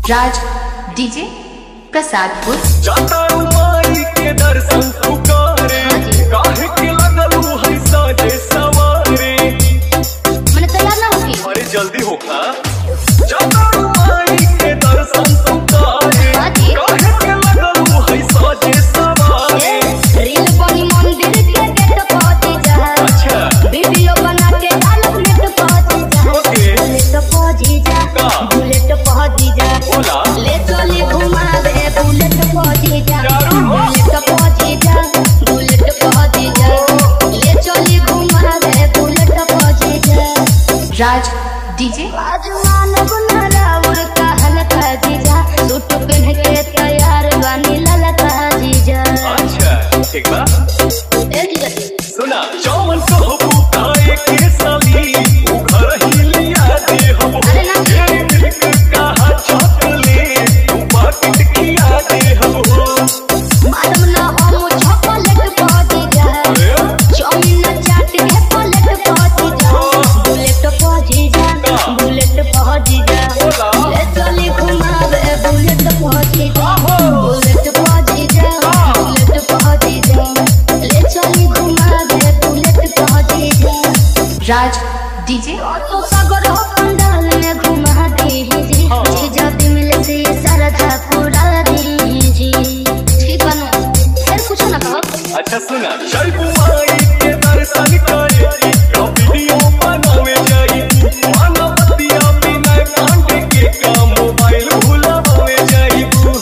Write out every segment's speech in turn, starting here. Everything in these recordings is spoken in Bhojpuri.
राज डीजे प्रसादपुर। जाता माई के दर्शन तू करे, काहे के लगलू है साजे सवारे। मैंने तैयार ना होगी। अरे जल्दी होगा। जाता माई के दर्शन तू करे, काहे के लगलू है साजे सवारे। रील बनी मंदिर के गेट पहुंची जा। अच्छा वीडियो बना के डालो नेट पहुंची जा। ओके बुलेट पहुंची जा, बुलेट पहुंची जा। बोला ले चली घुमा दे बुलेट पहुंची जा। जरूर हो। बुलेट पहुंची जा, बुलेट पहुंची जा। ले चली घुमा दे बुलेट पहुंची जा। राज डीजे आजमान गुना रावल का हल्का जीजा। सूट पहन के तैयार बनी ललका जीजा। अच्छा ठीक बा। ए जीजा सुना जौन कहबू काहे के साली, उ घर ही लिया दे हम। अरे ना। ये मिल्क कहा चॉकलेट, तू पाकिट खिया दे हम। मालूम ना हम चॉकलेट पहुंची जा। चाउमीन चाट के पलट पहुंची जा। बुलेट पहुंची जा, बुलेट पहुंची जा। ले चली घुमा दे बुलेट पहुंची जा। बुलेट पहुंची जा, बुलेट पहुंची जा। ले चली घुमा दे बुलेट पहुंची जा। राज डीजे तो सागर हो पंडाल में घुमा दीजिए। जीजा भी मिले से सरधा पूरा दीजिए। ठीक बनो फिर कुछ ना कहो। अच्छा सुना शैबू माई के दर्शन करे, तो वीडियो बनावे जाई। माना बतिया बिना कांटे के का मोबाइल भुलावे जाई।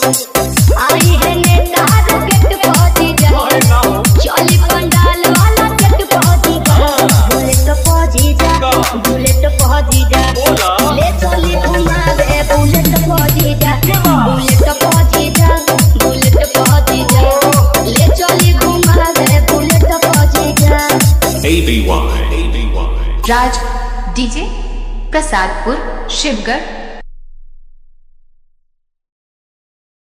आई है नेता गेट पहुंची जा। अरे ना हो। चली पंडाल वाला गेट पहुंची जा। बुलेट पहुंची जा, बुलेट पहुंची जा। बोला ले चली घुमा दे बुलेट पहुंची जा। बुलेट पहुंची जा, बुलेट पहुंची जा। ले चली घुमा दे बुलेट पहुंची जा। ABY Raj DJ Prasadpur Shivgarh.